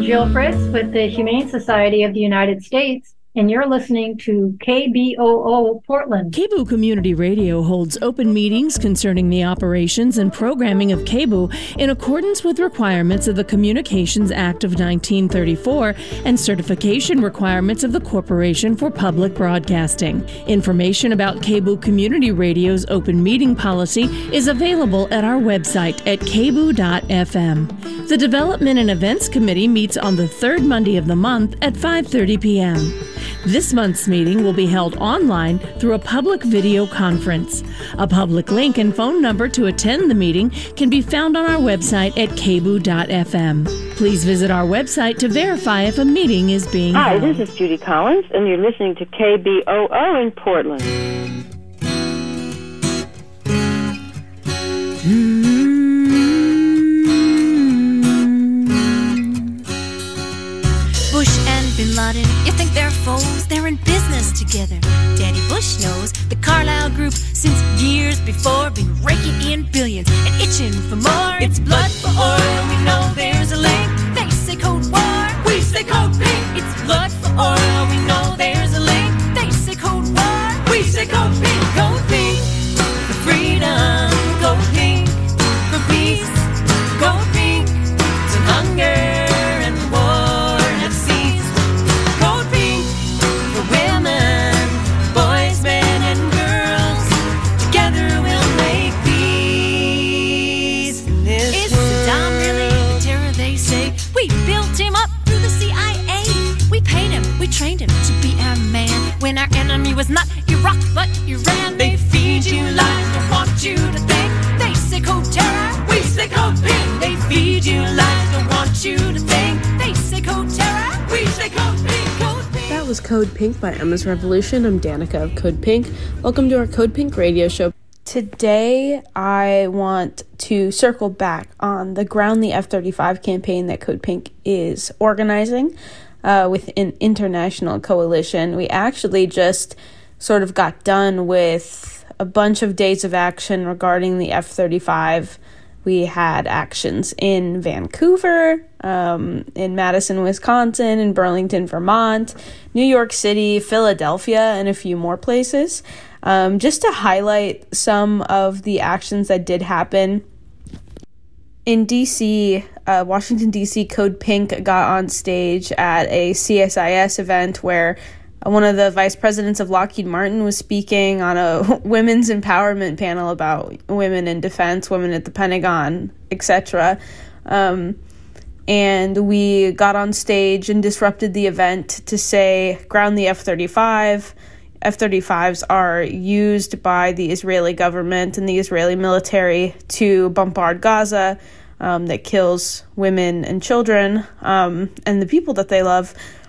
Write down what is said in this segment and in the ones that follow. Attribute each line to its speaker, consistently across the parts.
Speaker 1: Jill Fritz with the Humane Society of the United States, and you're listening to KBOO Portland.
Speaker 2: KBOO Community Radio holds open meetings concerning the operations and programming of KBOO in accordance with requirements of the Communications Act of 1934 and certification requirements of the Corporation for Public Broadcasting. Information about KBOO Community Radio's open meeting policy is available at our website at kboo.fm. The Development and Events Committee meets on the third Monday of the month at 5:30 p.m. This month's meeting will be held online through a public video conference. A public link and phone number to attend the meeting can be found on our website at kboo.fm. Please visit our website to verify if a meeting is being held.
Speaker 3: Hi, this is Judy Collins, and you're listening to KBOO in Portland.
Speaker 4: Bush and Bin Laden, you think they're foes? They're in business together. Danny Bush knows the Carlyle Group since years before been raking in billions and itching for more. It's blood for oil, we know there's a link. They say Cold War, we say Code Pink. It's blood for oil, we know there's a link. They say Cold War, we say Code Pink. Code Pink for freedom, Code Pink for peace, Code Pink to hunger. Trained him to be a man when our enemy was not Iraq but Iran. They feed you lies, don't want you to think. They say code terror, we say code pink. They feed you lies, don't want you to think. They say code terror, we say code pink. Code pink.
Speaker 5: That was Code Pink by Emma's Revolution. I'm Danica of Code Pink. Welcome to our Code Pink radio show. Today, I want to circle back on the Ground the F-35 campaign that Code Pink is organizing. With an international coalition. We actually just sort of got done with a bunch of days of action regarding the F-35. We had actions in Vancouver, in Madison, Wisconsin, in Burlington, Vermont, New York City, Philadelphia, and a few more places. Just to highlight some of the actions that did happen. In D.C., Washington, D.C., Code Pink got on stage at a CSIS event where one of the vice presidents of Lockheed Martin was speaking on a women's empowerment panel about women in defense, women at the Pentagon, etc. And we got on stage and disrupted the event to say, ground the F-35. F-35s are used by the Israeli government and the Israeli military to bombard Gaza, that kills women and children, and the people that they love.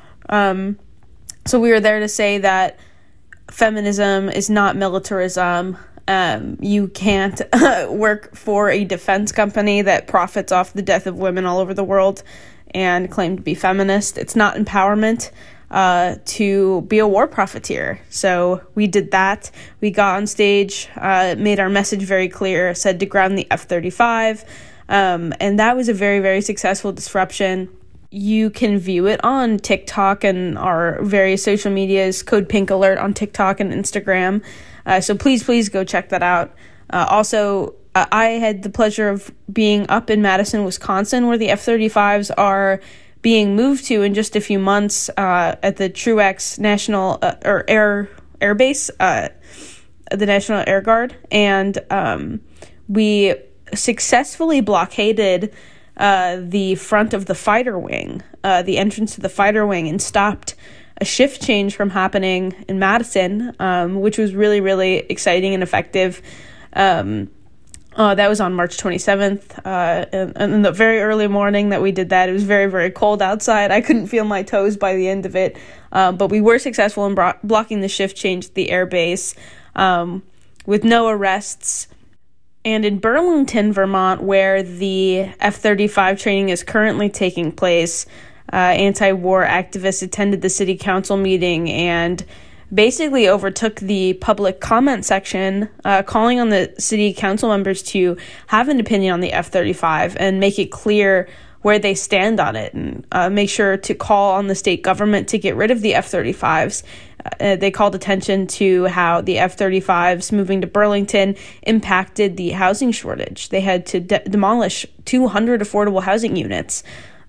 Speaker 5: So we were there to say that feminism is not militarism. You can't work for a defense company that profits off the death of women all over the world and claim to be feminist. It's not empowerment to be a war profiteer. So we did that. We got on stage, made our message very clear, said to ground the F-35, and that was a very, very successful disruption. You can view it on TikTok and our various social medias, Code Pink Alert on TikTok and Instagram. So please go check that out. Also, I had the pleasure of being up in Madison, Wisconsin, where the F-35s are being moved to in just a few months at the Truex National Air Base, the National Air Guard, and we successfully blockaded the front of the fighter wing, the entrance to the fighter wing, and stopped a shift change from happening in Madison, which was really, really exciting and effective. That was on March 27th, in the very early morning that we did that. It was very, very cold outside. I couldn't feel my toes by the end of it, but we were successful in blocking the shift change at the air base with no arrests. And in Burlington, Vermont, where the F-35 training is currently taking place, anti-war activists attended the city council meeting and basically overtook the public comment section, calling on the city council members to have an opinion on the F-35 and make it clear where they stand on it, and make sure to call on the state government to get rid of the F-35s. They called attention to how the F-35s moving to Burlington impacted the housing shortage. They had to demolish 200 affordable housing units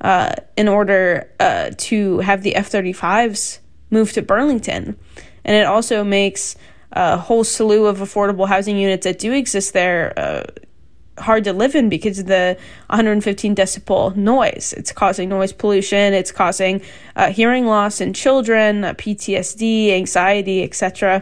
Speaker 5: in order to have the F-35s move to Burlington. And it also makes a whole slew of affordable housing units that do exist there hard to live in because of the 115 decibel noise. It's causing noise pollution. It's causing hearing loss in children, PTSD, anxiety, etc.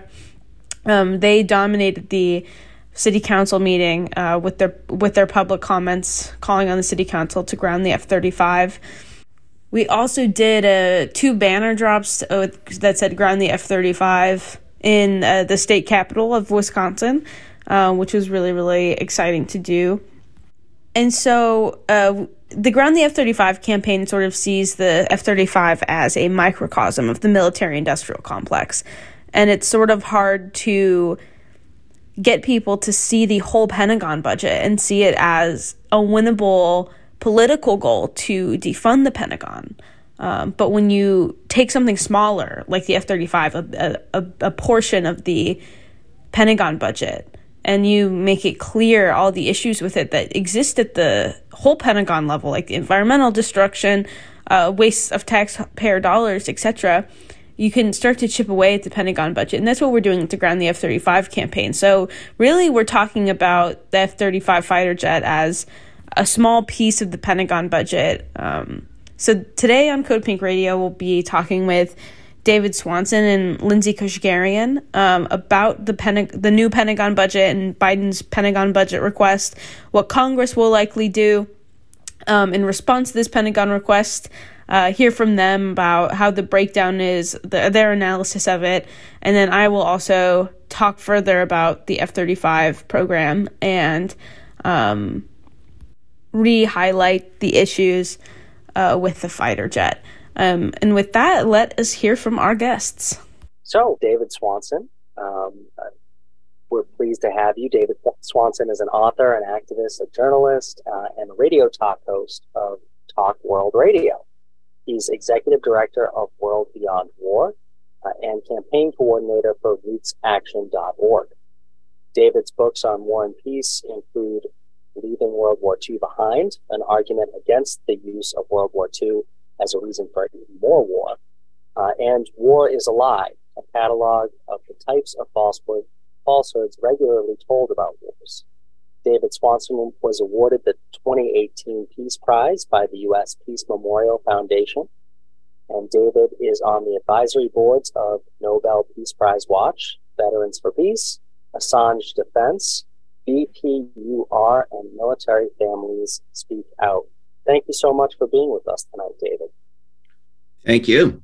Speaker 5: They dominated the city council meeting with their public comments, calling on the city council to ground the F-35. We also did 2 banner drops that said ground the F-35 in the state capital of Wisconsin, which was really, really exciting to do. And so the Ground the F-35 campaign sort of sees the F-35 as a microcosm of the military-industrial complex. And it's sort of hard to get people to see the whole Pentagon budget and see it as a winnable political goal to defund the Pentagon. But when you take something smaller, like the F-35, a portion of the Pentagon budget, and you make it clear all the issues with it that exist at the whole Pentagon level, like the environmental destruction, waste of taxpayer dollars, etc., you can start to chip away at the Pentagon budget. And that's what we're doing with the Ground the F-35 campaign. So really, we're talking about the F-35 fighter jet as a small piece of the Pentagon budget. So today on Code Pink Radio, we'll be talking with David Swanson and Lindsay Kashgarian about the new Pentagon budget and Biden's Pentagon budget request, what Congress will likely do in response to this Pentagon request, hear from them about how the breakdown is, their analysis of it, and then I will also talk further about the F-35 program and re-highlight the issues with the fighter jet. And with that, let us hear from our guests.
Speaker 6: So, David Swanson, we're pleased to have you. David Swanson is an author, an activist, a journalist, and a radio talk host of Talk World Radio. He's executive director of World Beyond War and campaign coordinator for RootsAction.org. David's books on war and peace include Leaving World War II Behind, an argument against the use of World War II as a reason for even more war, and War is a Lie, a catalog of the types of falsehoods regularly told about wars. David Swanson was awarded the 2018 Peace Prize by the U.S. Peace Memorial Foundation, and David is on the advisory boards of Nobel Peace Prize Watch, Veterans for Peace, Assange Defense, BPUR, and Military Families Speak Out. Thank you so much for being with us tonight, David.
Speaker 7: Thank you.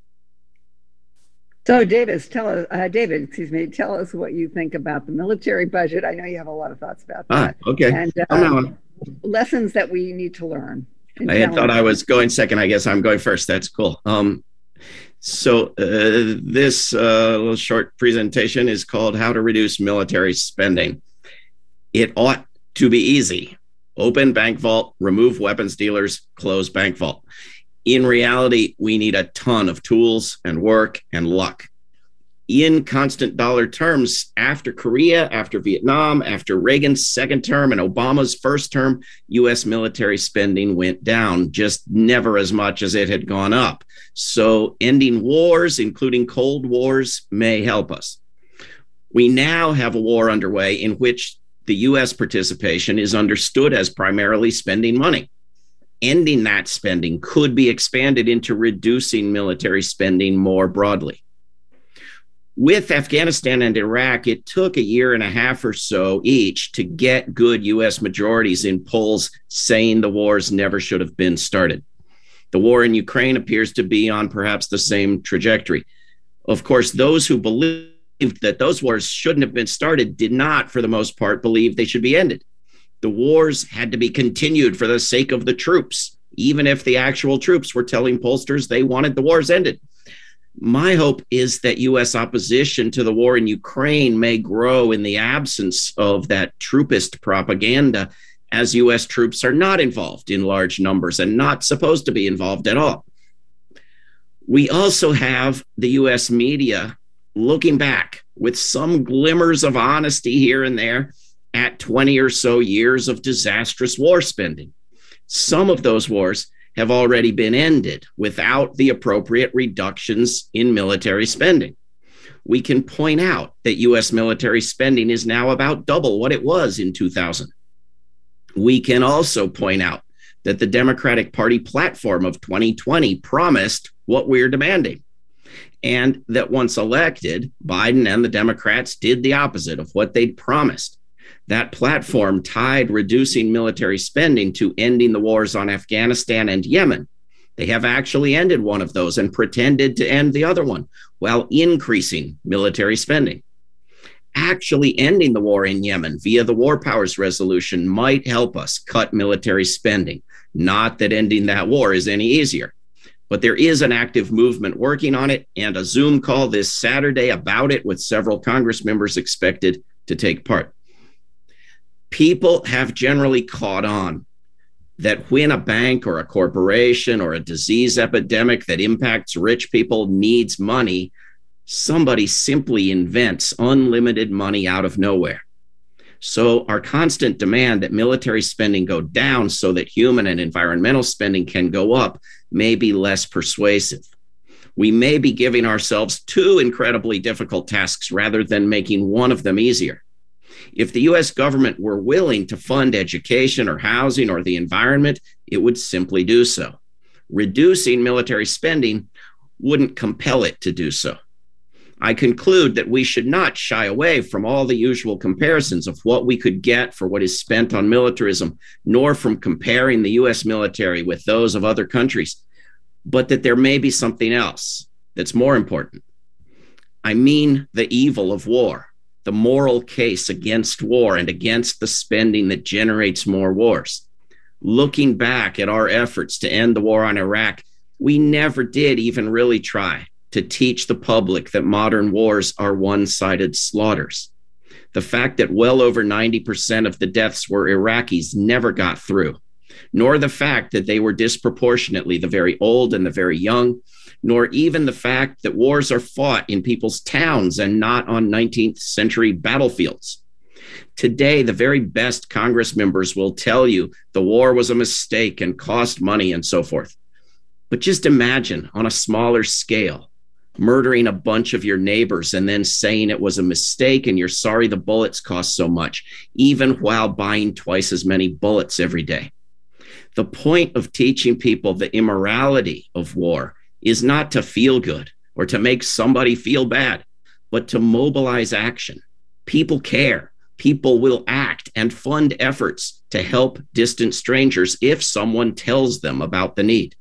Speaker 8: So, David, tell us what you think about the military budget. I know you have a lot of thoughts about that.
Speaker 7: Okay.
Speaker 8: And lessons that we need to learn.
Speaker 7: I had thought I was going second. I guess I'm going first. That's cool. So this little short presentation is called How to Reduce Military Spending. It ought to be easy. Open bank vault, remove weapons dealers, close bank vault. In reality, we need a ton of tools and work and luck. In constant dollar terms, after Korea, after Vietnam, after Reagan's second term and Obama's first term, U.S. military spending went down, just never as much as it had gone up. So ending wars, including Cold Wars, may help us. We now have a war underway in which the U.S. participation is understood as primarily spending money. Ending that spending could be expanded into reducing military spending more broadly. With Afghanistan and Iraq, it took a year and a half or so each to get good U.S. majorities in polls saying the wars never should have been started. The war in Ukraine appears to be on perhaps the same trajectory. Of course, those who believed that those wars shouldn't have been started did not, for the most part, believe they should be ended. The wars had to be continued for the sake of the troops, even if the actual troops were telling pollsters they wanted the wars ended. My hope is that U.S. opposition to the war in Ukraine may grow in the absence of that troopist propaganda as U.S. troops are not involved in large numbers and not supposed to be involved at all. We also have the U.S. media looking back with some glimmers of honesty here and there at 20 or so years of disastrous war spending. Some of those wars have already been ended without the appropriate reductions in military spending. We can point out that U.S. military spending is now about double what it was in 2000. We can also point out that the Democratic Party platform of 2020 promised what we're demanding, and that once elected, Biden and the Democrats did the opposite of what they'd promised. That platform tied reducing military spending to ending the wars on Afghanistan and Yemen. They have actually ended one of those and pretended to end the other one while increasing military spending. Actually ending the war in Yemen via the War Powers Resolution might help us cut military spending. Not that ending that war is any easier, but there is an active movement working on it, and a Zoom call this Saturday about it with several Congress members expected to take part. People have generally caught on that when a bank or a corporation or a disease epidemic that impacts rich people needs money, somebody simply invents unlimited money out of nowhere. So our constant demand that military spending go down so that human and environmental spending can go up may be less persuasive. We may be giving ourselves two incredibly difficult tasks rather than making one of them easier. If the U.S. government were willing to fund education or housing or the environment, it would simply do so. Reducing military spending wouldn't compel it to do so. I conclude that we should not shy away from all the usual comparisons of what we could get for what is spent on militarism, nor from comparing the U.S. military with those of other countries, but that there may be something else that's more important. I mean the evil of war, the moral case against war and against the spending that generates more wars. Looking back at our efforts to end the war on Iraq, we never did even really try to teach the public that modern wars are one-sided slaughters. The fact that well over 90% of the deaths were Iraqis never got through, nor the fact that they were disproportionately the very old and the very young, nor even the fact that wars are fought in people's towns and not on 19th century battlefields. Today, the very best Congress members will tell you the war was a mistake and cost money and so forth. But just imagine on a smaller scale, murdering a bunch of your neighbors and then saying it was a mistake and you're sorry the bullets cost so much, even while buying twice as many bullets every day. The point of teaching people the immorality of war is not to feel good or to make somebody feel bad, but to mobilize action. People care. People will act and fund efforts to help distant strangers if someone tells them about the need.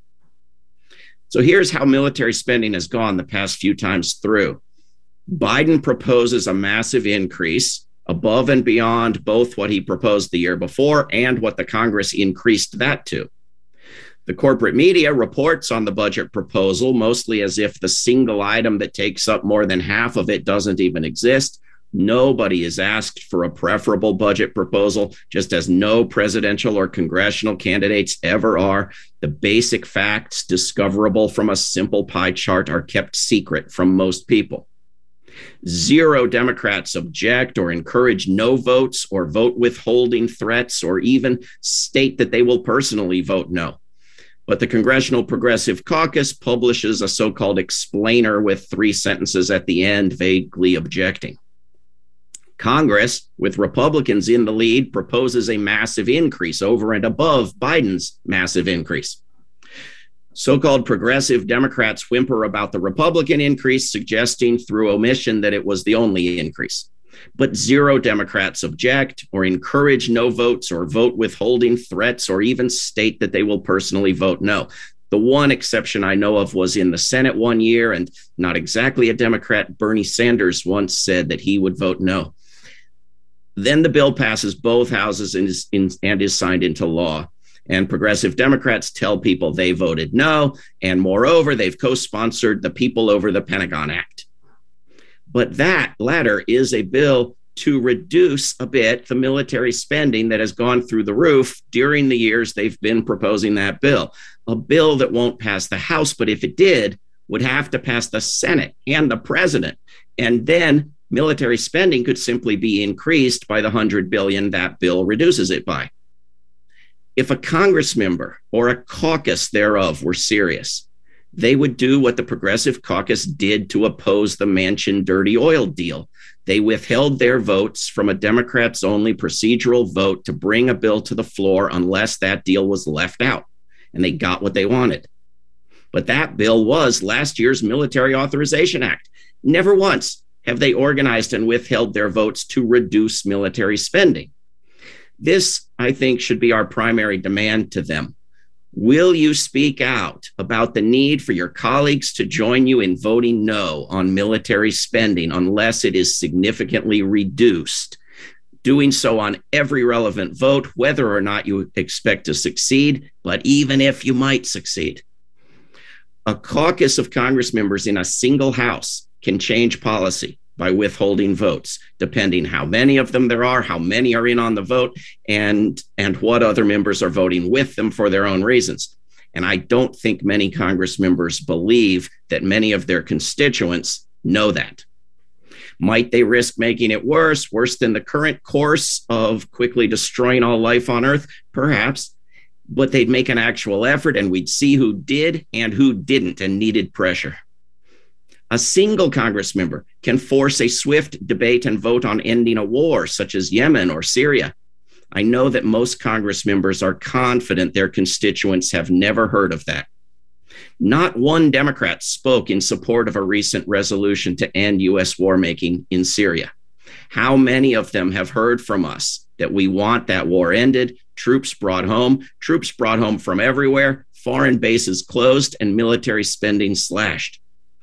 Speaker 7: So here's how military spending has gone the past few times through. Biden proposes a massive increase above and beyond both what he proposed the year before and what the Congress increased that to. The corporate media reports on the budget proposal mostly as if the single item that takes up more than half of it doesn't even exist. Nobody is asked for a preferable budget proposal, just as no presidential or congressional candidates ever are. The basic facts discoverable from a simple pie chart are kept secret from most people. Zero Democrats object or encourage no votes or vote withholding threats or even state that they will personally vote no. But the Congressional Progressive Caucus publishes a so-called explainer with 3 sentences at the end vaguely objecting. Congress, with Republicans in the lead, proposes a massive increase over and above Biden's massive increase. So-called progressive Democrats whimper about the Republican increase, suggesting through omission that it was the only increase. But zero Democrats object or encourage no votes or vote withholding threats or even state that they will personally vote no. The one exception I know of was in the Senate one year, and not exactly a Democrat, Bernie Sanders once said that he would vote no. Then the bill passes both houses and is signed into law. And progressive Democrats tell people they voted no. And moreover, they've co-sponsored the People Over the Pentagon Act. But that latter is a bill to reduce a bit the military spending that has gone through the roof during the years they've been proposing that bill. A bill that won't pass the House, but if it did, would have to pass the Senate and the president. And then military spending could simply be increased by the $100 billion that bill reduces it by. If a Congress member or a caucus thereof were serious, they would do what the Progressive Caucus did to oppose the Manchin dirty oil deal. They withheld their votes from a Democrats-only procedural vote to bring a bill to the floor unless that deal was left out. And they got what they wanted. But that bill was last year's Military Authorization Act. Never once have they organized and withheld their votes to reduce military spending. This, I think, should be our primary demand to them. Will you speak out about the need for your colleagues to join you in voting no on military spending unless it is significantly reduced? Doing so on every relevant vote, whether or not you expect to succeed, but even if you might succeed. A caucus of Congress members in a single House can change policy by withholding votes, depending how many of them there are, how many are in on the vote, and what other members are voting with them for their own reasons. And I don't think many Congress members believe that many of their constituents know that. Might they risk making it worse than the current course of quickly destroying all life on Earth? Perhaps. But they'd make an actual effort, and we'd see who did and who didn't and needed pressure. A single Congress member can force a swift debate and vote on ending a war, such as Yemen or Syria. I know that most Congress members are confident their constituents have never heard of that. Not one Democrat spoke in support of a recent resolution to end U.S. war making in Syria. How many of them have heard from us that we want that war ended, troops brought home from everywhere, foreign bases closed, and military spending slashed?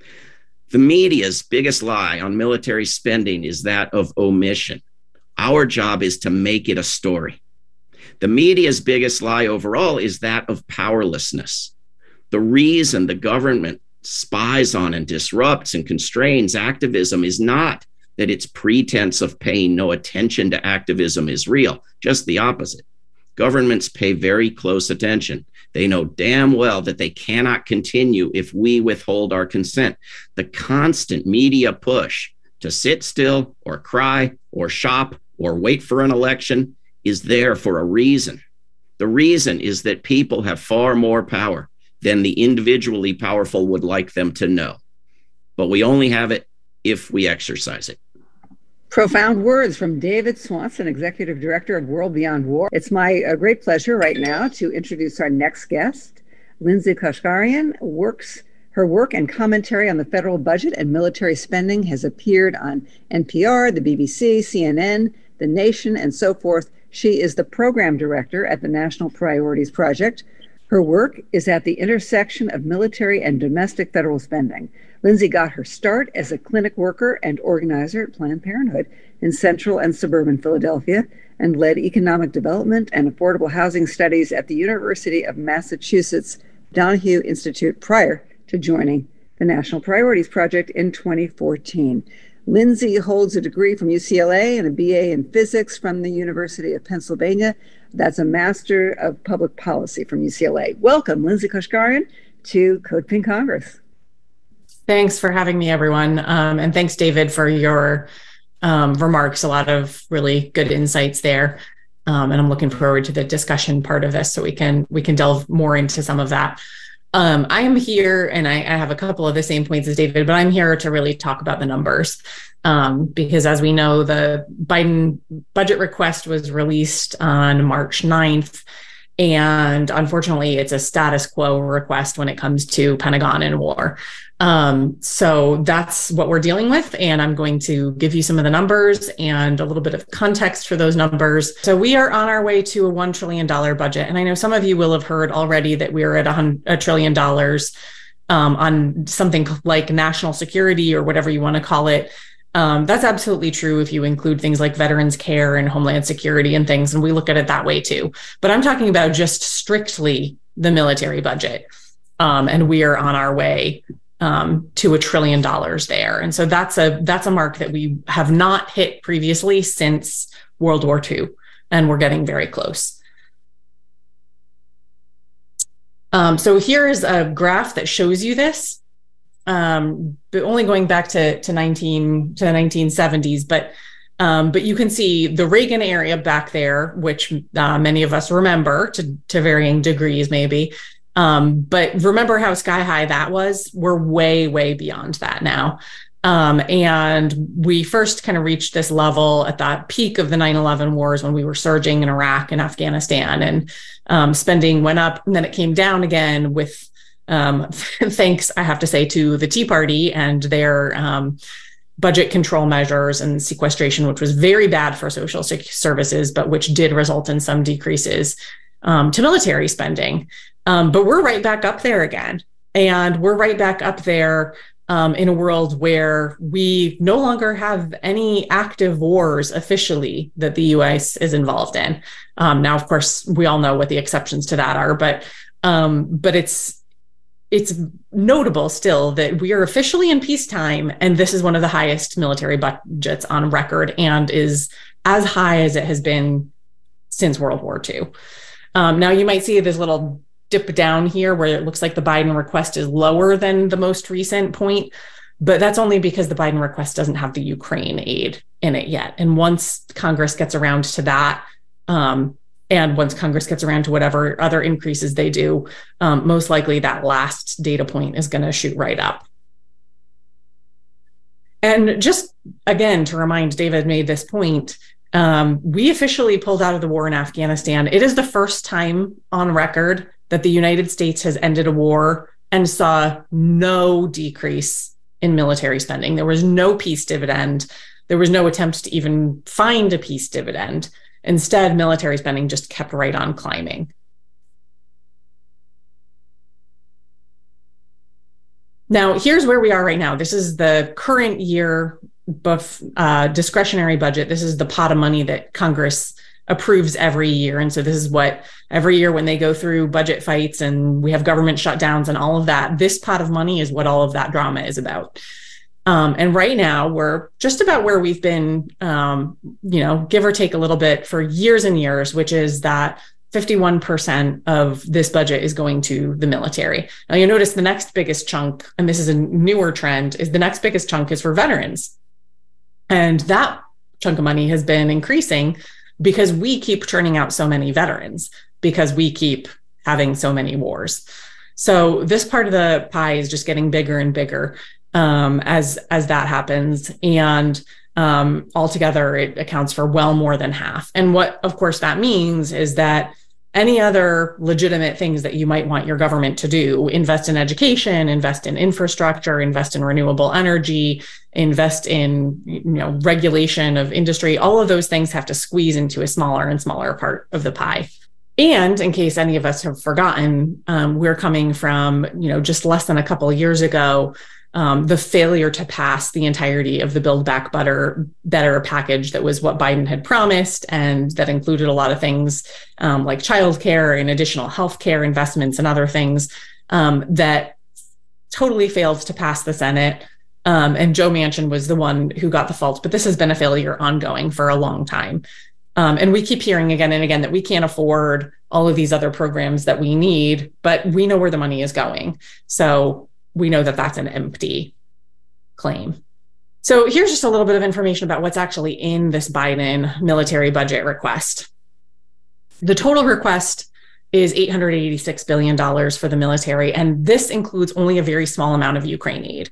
Speaker 7: The media's biggest lie on military spending is that of omission. Our job is to make it a story. The media's biggest lie overall is that of powerlessness. The reason the government spies on and disrupts and constrains activism is not that its pretense of paying no attention to activism is real, just the opposite. Governments pay very close attention. They know damn well that they cannot continue if we withhold our consent. The constant media push to sit still or cry or shop or wait for an election is there for a reason. The reason is that people have far more power than the individually powerful would like them to know. But we only have it if we exercise it.
Speaker 8: Profound words from David Swanson, Executive Director of World Beyond War. It's my great pleasure right now to introduce our next guest. Lindsay Kashgarian. Her work and commentary on the federal budget and military spending has appeared on NPR, the BBC, CNN, The Nation, and so forth. She is the program director at the National Priorities Project. Her work is at the intersection of military and domestic federal spending. Lindsay got her start as a clinic worker and organizer at Planned Parenthood in central and suburban Philadelphia, and led economic development and affordable housing studies at the University of Massachusetts Donahue Institute prior to joining the National Priorities Project in 2014. Lindsay holds a degree from UCLA and a BA in physics from the University of Pennsylvania. That's a Master of Public Policy from UCLA. Welcome, Lindsay Kashgarian, to Code Pink Congress.
Speaker 9: Thanks for having me, everyone. And thanks, David, for your remarks. A lot of really good insights there. And I'm looking forward to the discussion part of this so we can delve more into some of that. I am here, and I have a couple of the same points as David, but I'm here to really talk about the numbers. Because as we know, the Biden budget request was released on March 9th. And unfortunately, it's a status quo request when it comes to Pentagon and war. So that's what we're dealing with. And I'm going to give you some of the numbers and a little bit of context for those numbers. So we are on our way to a $1 trillion budget. And I know some of you will have heard already that we are at $1 trillion on something like national security or whatever you want to call it. That's absolutely true if you include things like veterans care and homeland security and things, and we look at it that way too. But I'm talking about just strictly the military budget. And we are on our way to $1 trillion there. And so that's a mark that we have not hit previously since World War II, and we're getting very close. So here is a graph that shows you this, but only going back to the 1970s, but you can see the Reagan area back there, which many of us remember to varying degrees, maybe. But remember how sky high that was? We're way, way beyond that now. And we first kind of reached this level at the peak of the 9/11 wars when we were surging in Iraq and Afghanistan, and spending went up, and then it came down again with thanks, I have to say, to the Tea Party and their budget control measures and sequestration, which was very bad for social services, but which did result in some decreases to military spending. But we're right back up there again. And we're right back up there in a world where we no longer have any active wars officially that the US is involved in. Now, of course, we all know what the exceptions to that are, but it's notable still that we are officially in peacetime, and this is one of the highest military budgets on record and is as high as it has been since World War II. Now, you might see this little dip down here where it looks like the Biden request is lower than the most recent point, but that's only because the Biden request doesn't have the Ukraine aid in it yet. And once Congress gets around to that, and once Congress gets around to whatever other increases they do, most likely that last data point is going to shoot right up. And just again, to remind, David made this point, we officially pulled out of the war in Afghanistan. It is the first time on record that the United States has ended a war and saw no decrease in military spending. There was no peace dividend. There was no attempt to even find a peace dividend. Instead, military spending just kept right on climbing. Now, here's where we are right now. This is the current year discretionary budget. This is the pot of money that Congress approves every year. And so this is what every year when they go through budget fights and we have government shutdowns and all of that, this pot of money is what all of that drama is about. And right now we're just about where we've been, give or take a little bit for years and years, which is that 51% of this budget is going to the military. Now you'll notice the next biggest chunk, and this is a newer trend, is the next biggest chunk is for veterans. And that chunk of money has been increasing because we keep churning out so many veterans, because we keep having so many wars. So this part of the pie is just getting bigger and bigger as that happens. And altogether, it accounts for well more than half. And what, of course, that means is that any other legitimate things that you might want your government to do, invest in education, invest in infrastructure, invest in renewable energy, invest in regulation of industry, all of those things have to squeeze into a smaller and smaller part of the pie. And in case any of us have forgotten, we're coming from just less than a couple of years ago, the failure to pass the entirety of the Build Back Better package that was what Biden had promised, and that included a lot of things like childcare and additional healthcare investments and other things that totally failed to pass the Senate. And Joe Manchin was the one who got the fault, but this has been a failure ongoing for a long time. And we keep hearing again and again that we can't afford all of these other programs that we need, but we know where the money is going. So we know that that's an empty claim. So here's just a little bit of information about what's actually in this Biden military budget request. The total request is $886 billion for the military, and this includes only a very small amount of Ukraine aid.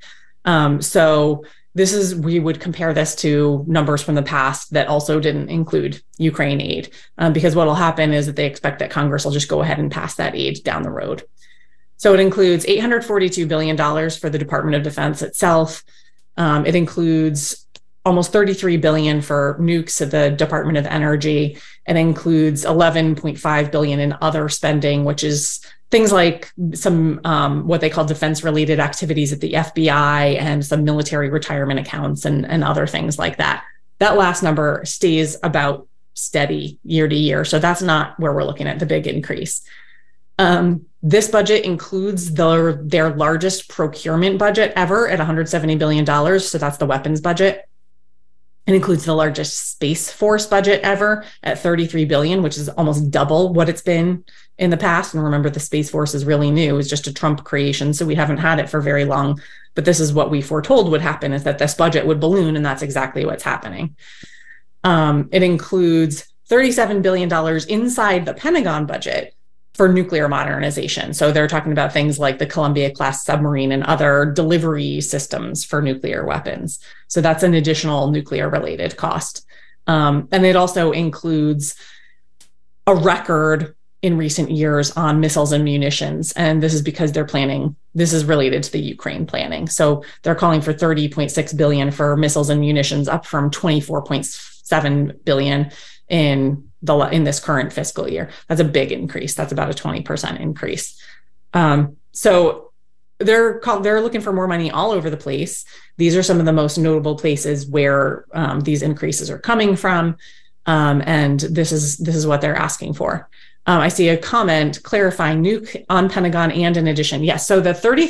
Speaker 9: So we would compare this to numbers from the past that also didn't include Ukraine aid, because what will happen is that they expect that Congress will just go ahead and pass that aid down the road. So it includes $842 billion for the Department of Defense itself. It includes almost $33 billion for nukes at the Department of Energy. It includes $11.5 billion in other spending, which is things like some what they call defense-related activities at the FBI and some military retirement accounts and other things like that. That last number stays about steady year to year. So that's not where we're looking at the big increase. This budget includes their largest procurement budget ever at $170 billion. So that's the weapons budget. It includes the largest Space Force budget ever at $33 billion, which is almost double what it's been in the past. And remember, the Space Force is really new. It's just a Trump creation, so we haven't had it for very long. But this is what we foretold would happen, is that this budget would balloon, and that's exactly what's happening. It includes $37 billion inside the Pentagon budget for nuclear modernization. So they're talking about things like the Columbia-class submarine and other delivery systems for nuclear weapons. So that's an additional nuclear-related cost. And it also includes a record in recent years on missiles and munitions. And this is because this is related to the Ukraine planning. So they're calling for $30.6 billion for missiles and munitions, up from $24.7 billion in this current fiscal year. That's a big increase. That's about a 20% increase. So they're looking for more money all over the place. These are some of the most notable places where these increases are coming from. And this is what they're asking for. I see a comment clarifying nuke on Pentagon and in addition. Yes. So the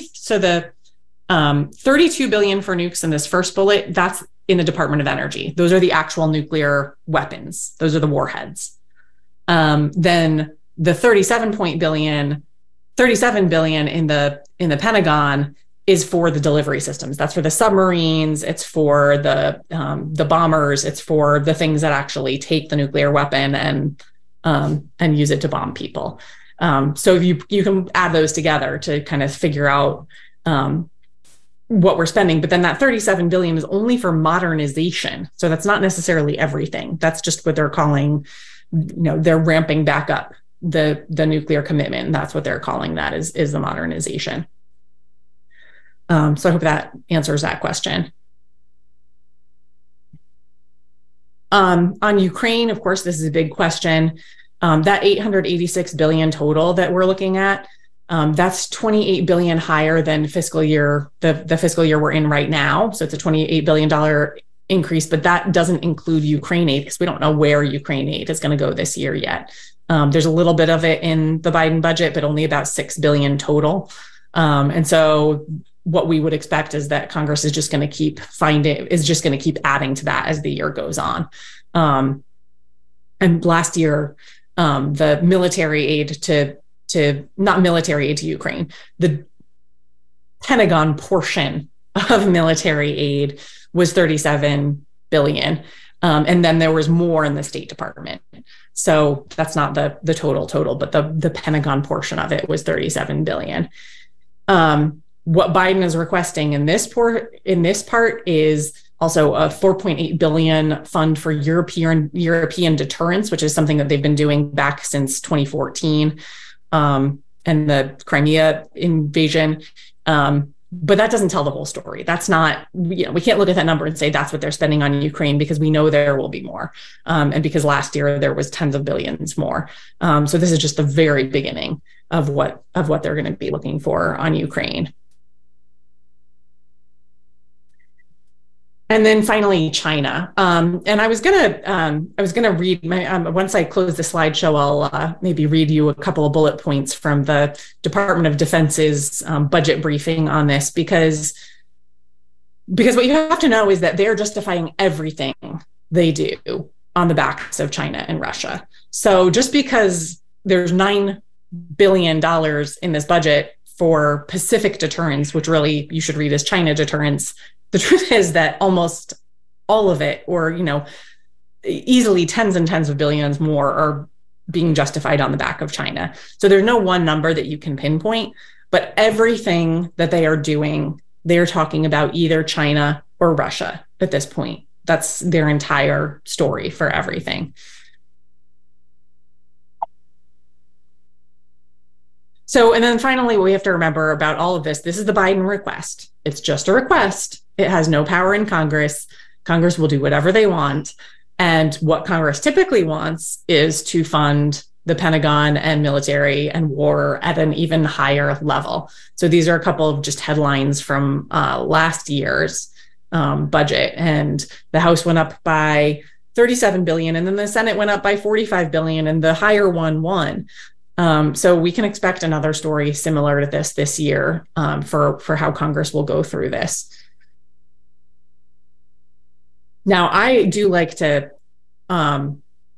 Speaker 9: $32 billion for nukes in this first bullet, that's in the Department of Energy. Those are the actual nuclear weapons. Those are the warheads. Then the $37 billion in the Pentagon is for the delivery systems. That's for the submarines. It's for the bombers. It's for the things that actually take the nuclear weapon and use it to bomb people. So you can add those together to kind of figure out what we're spending. But then that $37 billion is only for modernization. So that's not necessarily everything. That's just what they're calling, they're ramping back up the nuclear commitment. And that's what they're calling that is the modernization. So I hope that answers that question. On Ukraine, of course, this is a big question. That $886 billion total that we're looking at, that's $28 billion higher than the fiscal year we're in right now. So it's a $28 billion increase, but that doesn't include Ukraine aid, because we don't know where Ukraine aid is going to go this year yet. There's a little bit of it in the Biden budget, but only about $6 billion total. And so what we would expect is that Congress is just going to keep adding to that as the year goes on. And last year, the military aid not military aid to Ukraine, the Pentagon portion of military aid was $37 billion. And then there was more in the State Department. So that's not the total, but the Pentagon portion of it was $37 billion. What Biden is requesting in this part is also a $4.8 billion fund for European deterrence, which is something that they've been doing back since 2014 and the Crimea invasion. But that doesn't tell the whole story. That's not, we can't look at that number and say that's what they're spending on Ukraine, because we know there will be more. And because last year there was tens of billions more. So this is just the very beginning of what they're going to be looking for on Ukraine. And then finally, China. And I was gonna read once I close the slideshow, I'll maybe read you a couple of bullet points from the Department of Defense's budget briefing on this, because what you have to know is that they're justifying everything they do on the backs of China and Russia. So just because there's $9 billion in this budget for Pacific deterrence, which really you should read as China deterrence, the truth is that almost all of it, or, easily tens and tens of billions more, are being justified on the back of China. So there's no one number that you can pinpoint, but everything that they are doing, they're talking about either China or Russia at this point. That's their entire story for everything. So, and then finally, what we have to remember about all of this is the Biden request. It's just a request. It has no power in Congress. Congress will do whatever they want. And what Congress typically wants is to fund the Pentagon and military and war at an even higher level. So these are a couple of just headlines from last year's budget. And the House went up by $37 billion, and then the Senate went up by $45 billion, and the higher one won. So we can expect another story similar to this year for how Congress will go through this. Now, I do like to, I'm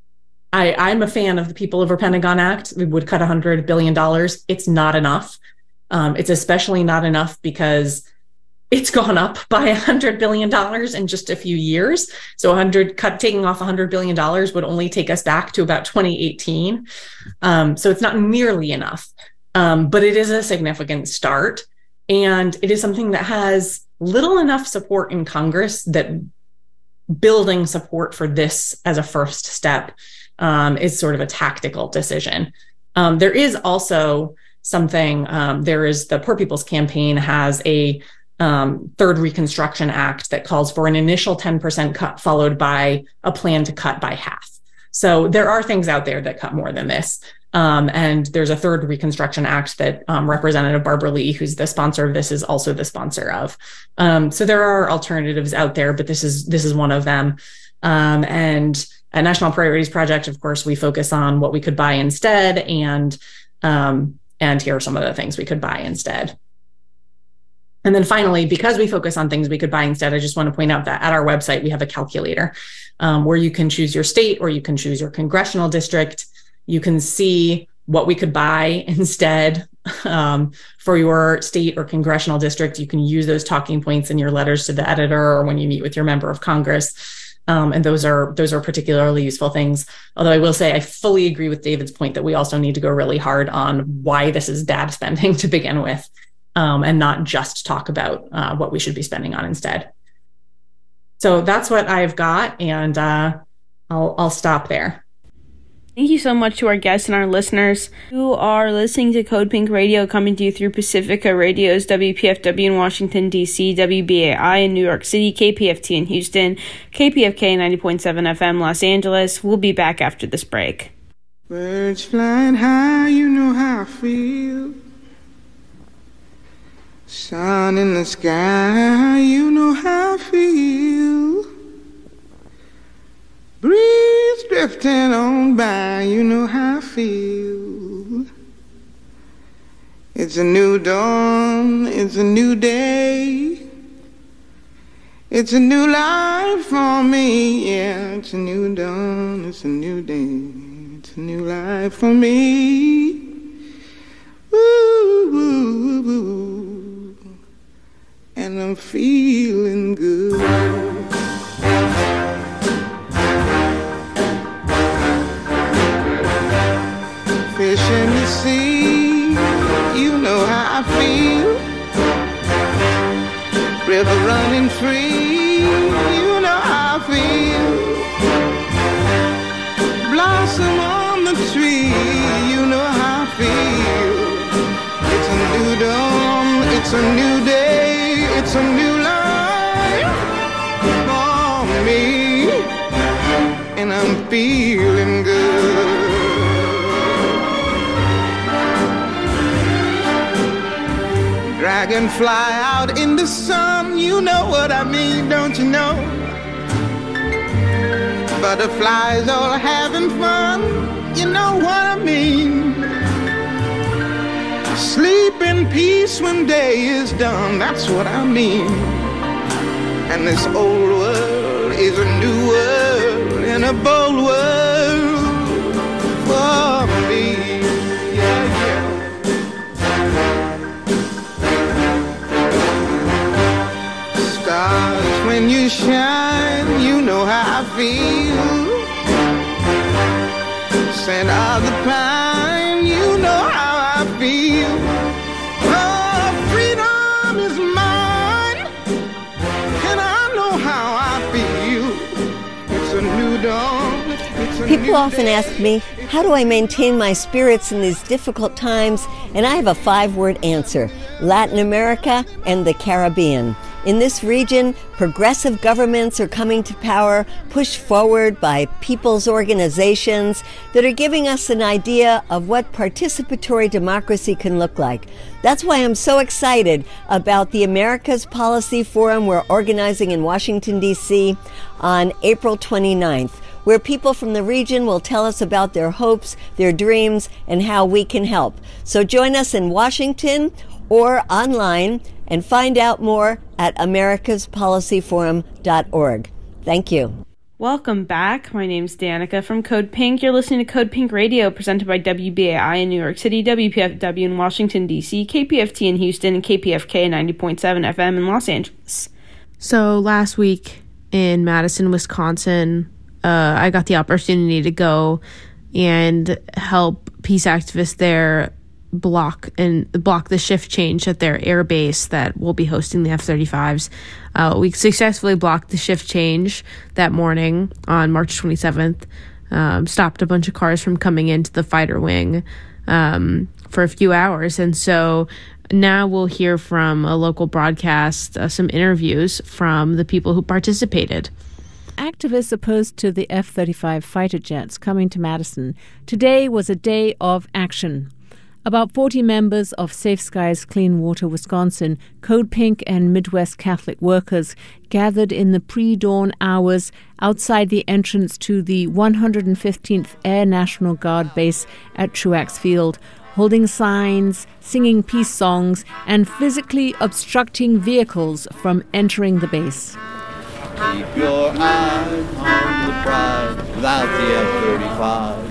Speaker 9: a fan of the People Over Pentagon Act. We would cut $100 billion. It's not enough. It's especially not enough because it's gone up by $100 billion in just a few years. So taking off $100 billion would only take us back to about 2018. So it's not nearly enough, but it is a significant start. And it is something that has little enough support in Congress that building support for this as a first step is sort of a tactical decision. There is also something, there is the Poor People's Campaign has a Third Reconstruction Act that calls for an initial 10% cut followed by a plan to cut by half. So there are things out there that cut more than this. And there's a Third Reconstruction Act that Representative Barbara Lee, who's the sponsor of this, is also the sponsor of. So there are alternatives out there, but this is one of them. And at National Priorities Project, of course, we focus on what we could buy instead. And here are some of the things we could buy instead. And then finally, because we focus on things we could buy instead, I just want to point out that at our website, we have a calculator where you can choose your state or you can choose your congressional district. You can see what we could buy instead for your state or congressional district. You can use those talking points in your letters to the editor or when you meet with your member of Congress. And those are particularly useful things. Although I will say I fully agree with David's point that we also need to go really hard on why this is bad spending to begin with. And not just talk about what we should be spending on instead. So that's what I've got, and I'll stop there.
Speaker 5: Thank you so much to our guests and our listeners who are listening to Code Pink Radio, coming to you through Pacifica Radio's WPFW in Washington, D.C., WBAI in New York City, KPFT in Houston, KPFK 90.7 FM Los Angeles. We'll be back after this break.
Speaker 10: Birds flying high, you know how I feel. Sun in the sky, you know how I feel. Breeze drifting on by, you know how I feel. It's a new dawn, it's a new day. It's a new life for me, yeah. It's a new dawn, it's a new day. It's a new life for me. Ooh, ooh, ooh. And I'm feeling good. Fish in the sea, you know how I feel. River running free, you know how I feel. Blossom on the tree, you know how I feel. It's a new dawn, it's a new day. It's a new life for me, and I'm feeling good. Dragonfly out in the sun, you know what I mean, don't you know? Butterflies all having fun, you know what I mean? Sleep in peace when day is done, that's what I mean. And this old world is a new world and a bold world for me. Yeah, yeah. Stars, when you shine, you know how I feel. Scent of the pine, you know how I feel. Oh, freedom is mine, and I know how I feel. It's a new dawn. It's a
Speaker 11: People
Speaker 10: new
Speaker 11: often
Speaker 10: day.
Speaker 11: ask me, how do I maintain my spirits in these difficult times? And I have a 5-word answer: Latin America and the Caribbean. In this region, progressive governments are coming to power, pushed forward by people's organizations that are giving us an idea of what participatory democracy can look like. That's why I'm so excited about the America's Policy Forum we're organizing in Washington, D.C. on April 29th. where people from the region will tell us about their hopes, their dreams, and how we can help. So join us in Washington or online and find out more at americaspolicyforum.org. Thank you.
Speaker 5: Welcome back. My name's Danica from Code Pink. You're listening to Code Pink Radio, presented by WBAI in New York City, WPFW in Washington, D.C., KPFT in Houston, and KPFK 90.7 FM in Los Angeles.
Speaker 12: So last week in Madison, Wisconsin, I got the opportunity to go and help peace activists there block the shift change at their air base that will be hosting the F-35s. We successfully blocked the shift change that morning on March 27th, stopped a bunch of cars from coming into the fighter wing for a few hours. And so now we'll hear from a local broadcast, some interviews from the people who participated.
Speaker 1: Activists opposed to the F-35 fighter jets coming to Madison. Today was a day of action. About 40 members of Safe Skies Clean Water Wisconsin, Code Pink, and Midwest Catholic workers gathered in the pre-dawn hours outside the entrance to the 115th Air National Guard base at Truax Field, holding signs, singing peace songs, and physically obstructing vehicles from entering the base.
Speaker 13: Keep your eyes on the prize without the F-35.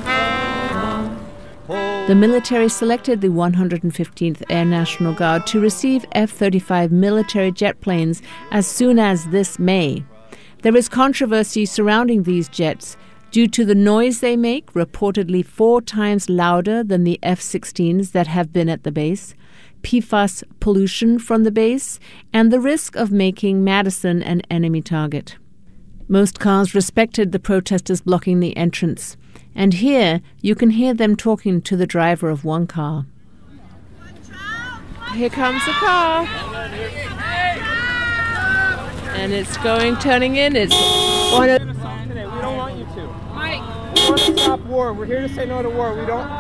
Speaker 1: The military selected the 115th Air National Guard to receive F-35 military jet planes as soon as this May. There is controversy surrounding these jets due to the noise they make, reportedly 4 times louder than the F-16s that have been at the base, PFAS pollution from the base, and the risk of making Madison an enemy target. Most cars respected the protesters blocking the entrance. And here, you can hear them talking to the driver of one car.
Speaker 12: Here comes the car. And it's turning in. It's one of...
Speaker 14: We don't want you to. Mike. We want to stop war. We're here to say no to war. We don't...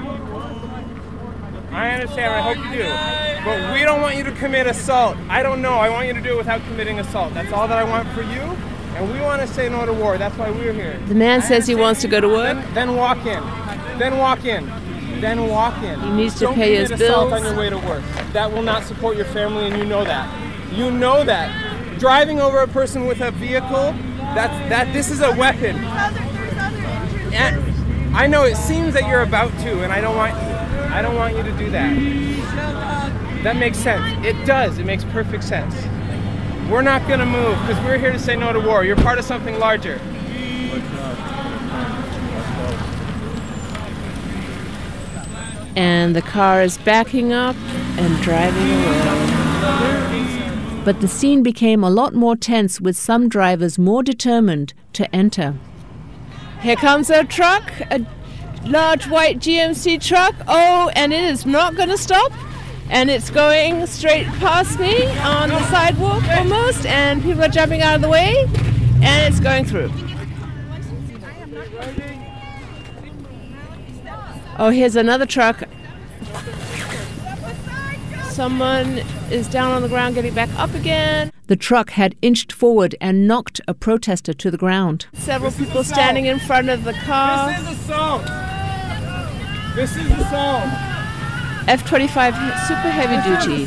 Speaker 14: I understand. I hope you do. But we don't want you to commit assault. I don't know. I want you to do it without committing assault. That's all that I want for you. And we want to say no to war. That's why we're here.
Speaker 12: The man says he wants to go to work.
Speaker 14: Then walk in. Then walk in. Then walk in.
Speaker 12: He needs to pay his bills.
Speaker 14: Don't commit assault on your way to work. That will not support your family, and you know that. You know that. Driving over a person with a vehicle, this is a weapon. And I know it seems that you're about to, and I don't want you to do that. That makes sense. It does. It makes perfect sense. We're not going to move because we're here to say no to war. You're part of something larger.
Speaker 12: And the car is backing up and driving away.
Speaker 1: But the scene became a lot more tense, with some drivers more determined to enter.
Speaker 12: Here comes a truck, a large white GMC truck. Oh, and it is not going to stop. And it's going straight past me on the sidewalk almost, and people are jumping out of the way, and it's going through. Oh, here's another truck. Someone is down on the ground getting back up again.
Speaker 1: The truck had inched forward and knocked a protester to the ground.
Speaker 12: Several people standing in front of the car.
Speaker 14: This is assault. This is assault.
Speaker 12: F-25 super heavy duty.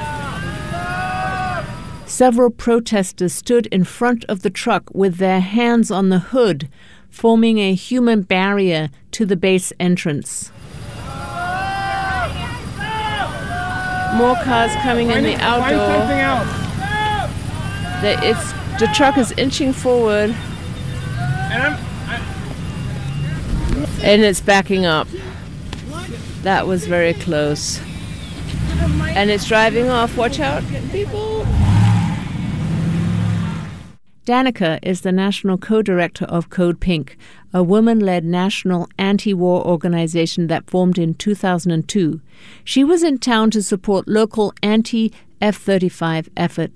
Speaker 1: Several protesters stood in front of the truck with their hands on the hood, forming a human barrier to the base entrance.
Speaker 12: More cars coming in the outdoor. The truck is inching forward. And it's backing up. That was very close. And it's driving off. Watch out, people.
Speaker 1: Danica is the national co-director of Code Pink, a woman-led national anti-war organization that formed in 2002. She was in town to support local anti-F-35 efforts.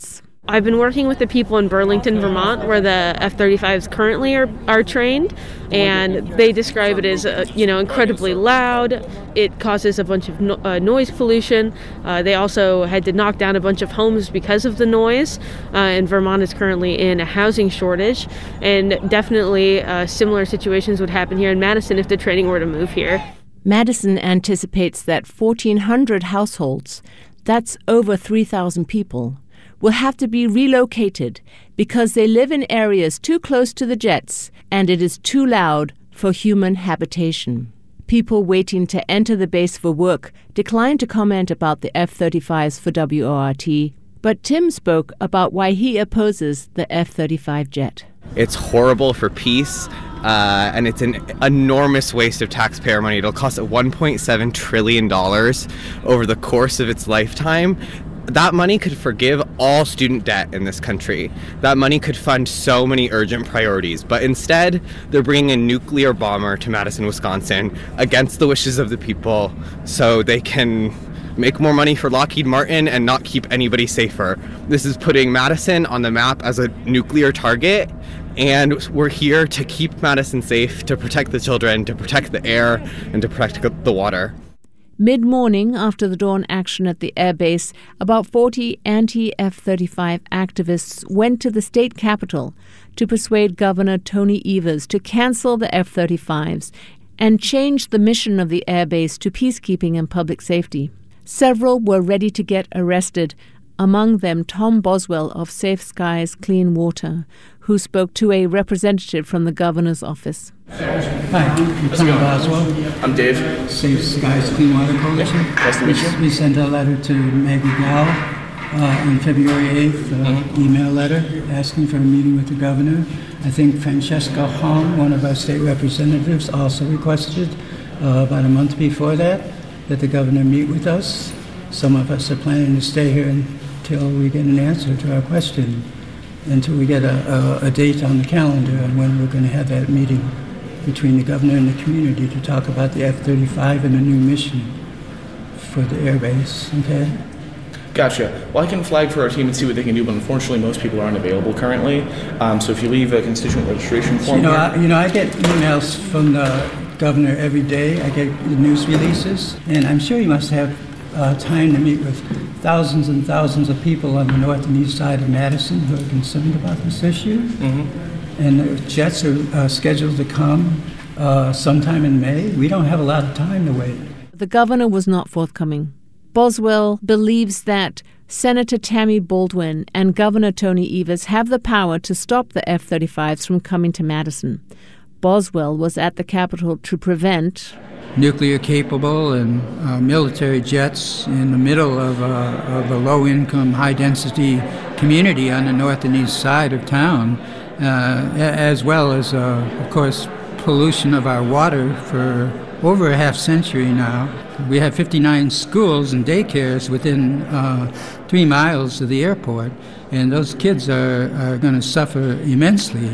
Speaker 12: I've been working with the people in Burlington, Vermont, where the F-35s currently are trained, and they describe it as, incredibly loud. It causes a bunch of noise pollution. They also had to knock down a bunch of homes because of the noise, and Vermont is currently in a housing shortage, and definitely similar situations would happen here in Madison if the training were to move here.
Speaker 1: Madison anticipates that 1,400 households, that's over 3,000 people, will have to be relocated because they live in areas too close to the jets and it is too loud for human habitation. People waiting to enter the base for work declined to comment about the F-35s for WORT, but Tim spoke about why he opposes the F-35 jet.
Speaker 15: It's horrible for peace, and it's an enormous waste of taxpayer money. It'll cost $1.7 trillion over the course of its lifetime. That money could forgive all student debt in this country. That money could fund so many urgent priorities. But instead, they're bringing a nuclear bomber to Madison, Wisconsin, against the wishes of the people so they can make more money for Lockheed Martin and not keep anybody safer. This is putting Madison on the map as a nuclear target, and we're here to keep Madison safe, to protect the children, to protect the air, and to protect the water.
Speaker 1: Mid-morning, after the dawn action at the airbase, about 40 anti-F-35 activists went to the state capitol to persuade Governor Tony Evers to cancel the F-35s and change the mission of the airbase to peacekeeping and public safety. Several were ready to get arrested, among them Tom Boswell of Safe Skies Clean Water, who spoke to a representative from the governor's office.
Speaker 16: Hi, I'm Tom Boswell.
Speaker 17: I'm Dave.
Speaker 16: Safe Skies Clean Water Coalition.
Speaker 17: Nice to meet you.
Speaker 16: We sent a letter to Maggie Gao on February 8th, email letter asking for a meeting with the governor. I think Francesca Hong, one of our state representatives, also requested about a month before that the governor meet with us. Some of us are planning to stay here until we get an answer to our question, until we get a date on the calendar on when we're going to have that meeting between the governor and the community to talk about the F-35 and the new mission for the airbase, okay?
Speaker 17: Gotcha. Well, I can flag for our team and see what they can do, but unfortunately most people aren't available currently. So if you leave a constituent registration form
Speaker 16: I get emails from the governor every day. I get the news releases, and I'm sure you must have time to meet with thousands and thousands of people on the north and east side of Madison who are concerned about this issue. Mm-hmm. And the jets are scheduled to come sometime in May. We don't have a lot of time to wait.
Speaker 1: The governor was not forthcoming. Boswell believes that Senator Tammy Baldwin and Governor Tony Evers have the power to stop the F-35s from coming to Madison. Boswell was at the Capitol to prevent
Speaker 16: nuclear-capable and military jets in the middle of a low-income, high-density community on the north and east side of town, as well as, of course, pollution of our water for over a half century now. We have 59 schools and daycares within 3 miles of the airport, and those kids are going to suffer immensely.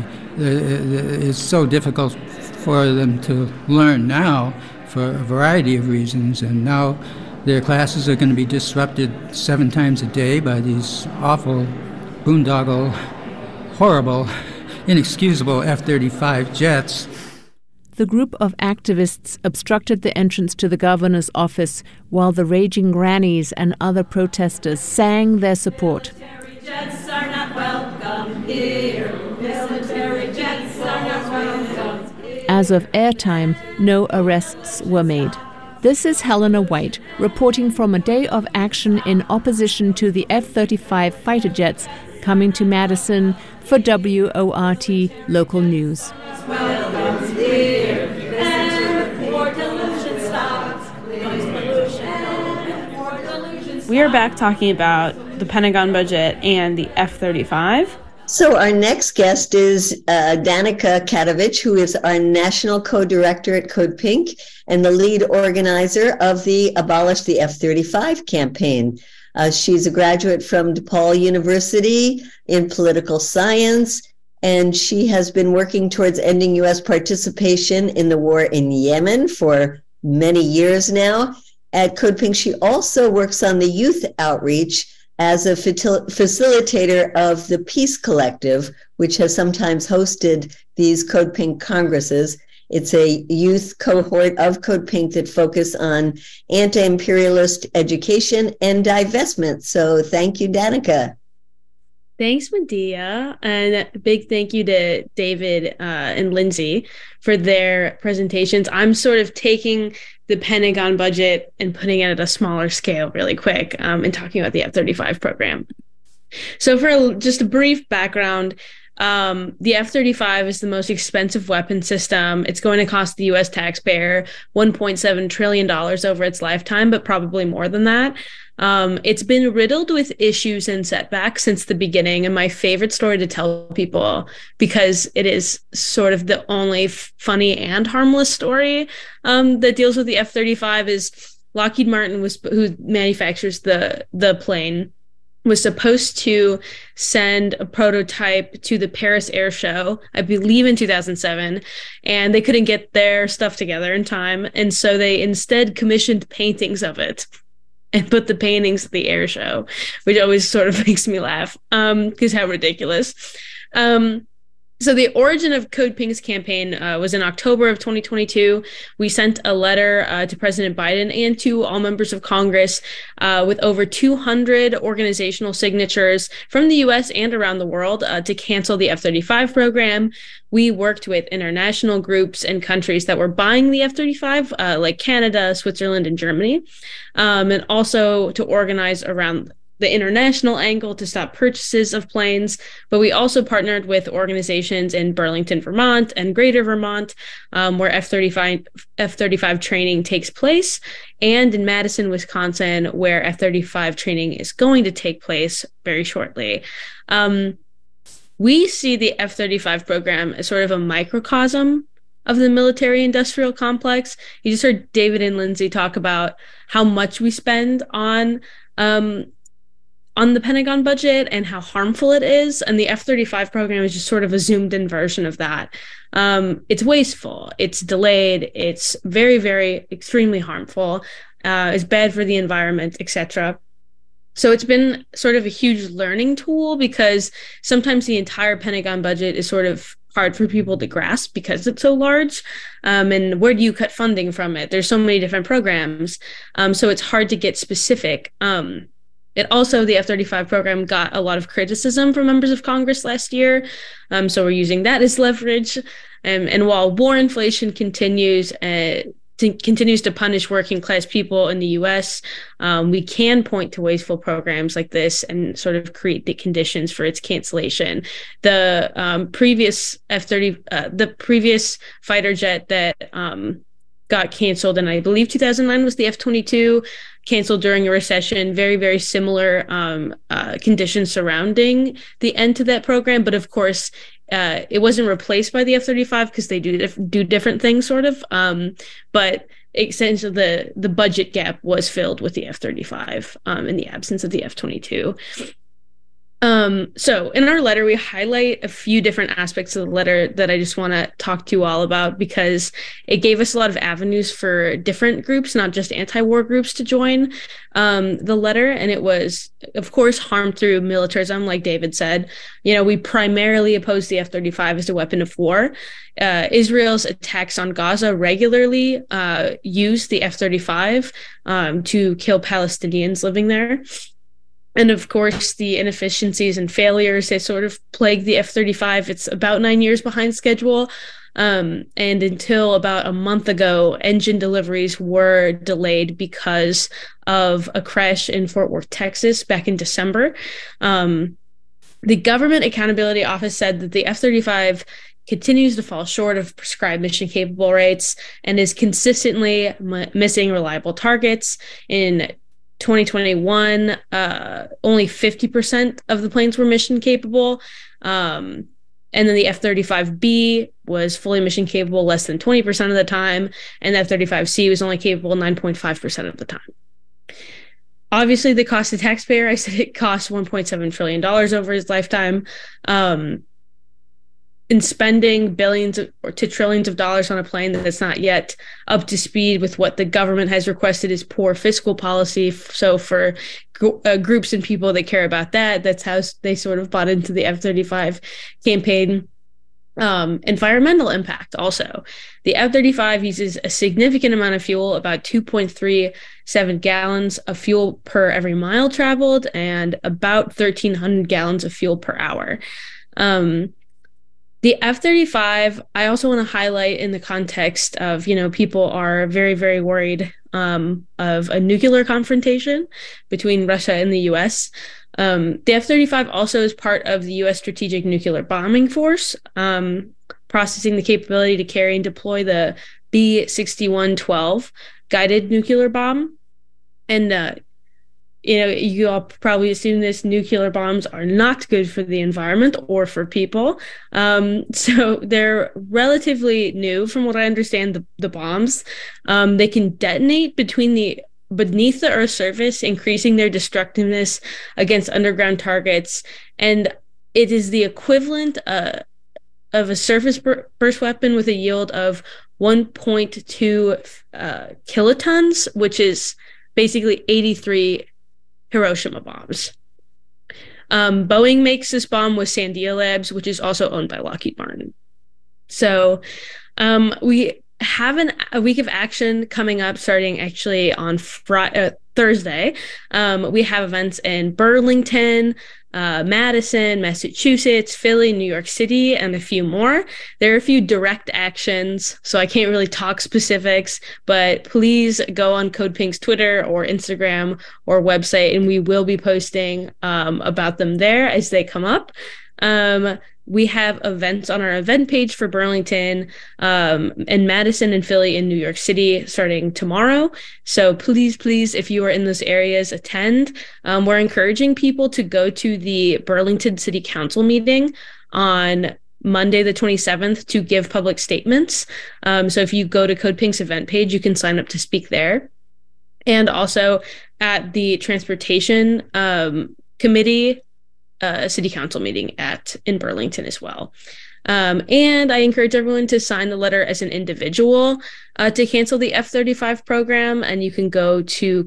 Speaker 16: It's so difficult for them to learn now for a variety of reasons, and now their classes are going to be disrupted 7 times a day by these awful, boondoggle, horrible, inexcusable F-35 jets.
Speaker 1: The group of activists obstructed the entrance to the governor's office while the Raging Grannies and other protesters sang their support.
Speaker 18: Military jets are not welcome here. Military jets are not welcome here.
Speaker 1: As of airtime, no arrests were made. This is Helena White reporting from a day of action in opposition to the F-35 fighter jets coming to Madison for WORT Local News.
Speaker 18: Welcome here. And more delusion stops. Noise pollution.
Speaker 12: We are back talking about the Pentagon budget and the F-35.
Speaker 11: So our next guest is Danica Katovich, who is our national co-director at Code Pink and the lead organizer of the Abolish the F-35 campaign. She's a graduate from DePaul University in political science, and she has been working towards ending U.S. participation in the war in Yemen for many years now. At Code Pink, she also works on the youth outreach as a facilitator of the Peace Collective, which has sometimes hosted these Code Pink Congresses. It's a youth cohort of Code Pink that focus on anti-imperialist education and divestment. So thank you, Danica.
Speaker 12: Thanks, Medea. And a big thank you to David and Lindsay for their presentations. I'm sort of taking the Pentagon budget and putting it at a smaller scale really quick and talking about the F-35 program. So for just a brief background, the F-35 is the most expensive weapon system. It's going to cost the U.S. taxpayer $1.7 trillion over its lifetime, but probably more than that. It's been riddled with issues and setbacks since the beginning. And my favorite story to tell people, because it is sort of the only funny and harmless story that deals with the F-35, is Lockheed Martin, who manufactures the plane, was supposed to send a prototype to the Paris Air Show, I believe in 2007, and they couldn't get their stuff together in time. And so they instead commissioned paintings of it and put the paintings at the air show, which always sort of makes me laugh because how ridiculous. So the origin of Code Pink's campaign was in October of 2022. We sent a letter to President Biden and to all members of Congress with over 200 organizational signatures from the U.S. and around the world to cancel the F-35 program. We worked with international groups and countries that were buying the F-35, like Canada, Switzerland, and Germany, and also to organize around the international angle to stop purchases of planes. But we also partnered with organizations in Burlington, Vermont and Greater Vermont, where F-35 training takes place, and in Madison, Wisconsin, where F-35 training is going to take place very shortly. We see the F-35 program as sort of a microcosm of the military-industrial complex. You just heard David and Lindsay talk about how much we spend on the Pentagon budget and how harmful it is. And the F-35 program is just sort of a zoomed-in version of that. It's wasteful, it's delayed, it's very, very extremely harmful, it's bad for the environment, etc. So it's been sort of a huge learning tool because sometimes the entire Pentagon budget is sort of hard for people to grasp because it's so large. And where do you cut funding from it? There's so many different programs. So it's hard to get specific. It also, the F-35 program got a lot of criticism from members of Congress last year. So we're using that as leverage. And while war inflation continues to punish working class people in the U.S., we can point to wasteful programs like this and sort of create the conditions for its cancellation. The previous the previous fighter jet that got canceled in, I believe, 2009 was the F-22, canceled during a recession. Very, very similar conditions surrounding the end to that program. But of course, it wasn't replaced by the F-35 because they do different things, sort of. But essentially, the budget gap was filled with the F-35 in the absence of the F-22. So in our letter, we highlight a few different aspects of the letter that I just want to talk to you all about because it gave us a lot of avenues for different groups, not just anti-war groups, to join the letter. And it was, of course, harm through militarism, like David said. You know, we primarily oppose the F-35 as a weapon of war. Israel's attacks on Gaza regularly use the F-35 to kill Palestinians living there. And of course, the inefficiencies and failures, they sort of plague the F-35. It's about 9 years behind schedule. And until about a month ago, engine deliveries were delayed because of a crash in Fort Worth, Texas, back in December. The Government Accountability Office said that the F-35 continues to fall short of prescribed mission-capable rates and is consistently missing reliable targets. In 2021, only 50% of the planes were mission capable. And then the F-35B was fully mission capable less than 20% of the time. And the F-35C was only capable 9.5% of the time. Obviously, the cost to taxpayer, I said it cost $1.7 trillion over his lifetime.
Speaker 5: in spending billions to trillions of dollars on a plane that's not yet up to speed with what the government has requested is poor fiscal policy. So for groups and people that care about that, that's how they sort of bought into the F-35 campaign. Environmental impact also. The F-35 uses a significant amount of fuel, about 2.37 gallons of fuel per every mile traveled, and about 1,300 gallons of fuel per hour. The F-35, I also want to highlight in the context of, people are very, very worried of a nuclear confrontation between Russia and the U.S. The F-35 also is part of the U.S. Strategic Nuclear Bombing Force, processing the capability to carry and deploy the B-6112 guided nuclear bomb. And, you all probably assume this, nuclear bombs are not good for the environment or for people. So they're relatively new, from what I understand, the bombs. They can detonate beneath the Earth's surface, increasing their destructiveness against underground targets. And it is the equivalent of a surface burst weapon with a yield of 1.2 kilotons, which is basically 83 Hiroshima bombs. Boeing makes this bomb with Sandia Labs, which is also owned by Lockheed Martin. So we have a week of action coming up, starting actually on Thursday. We have events in Burlington, Madison, Massachusetts, Philly, New York City, and a few more. There are a few direct actions, so I can't really talk specifics, but please go on Code Pink's Twitter or Instagram or website, and we will be posting about them there as they come up. We have events on our event page for Burlington, and Madison and Philly and New York City starting tomorrow. So please, if you are in those areas, attend. We're encouraging people to go to the Burlington City Council meeting on Monday, the 27th, to give public statements. So if you go to Code Pink's event page, you can sign up to speak there. And also at the Transportation Committee City Council meeting in Burlington as well. And I encourage everyone to sign the letter as an individual to cancel the F-35 program. And you can go to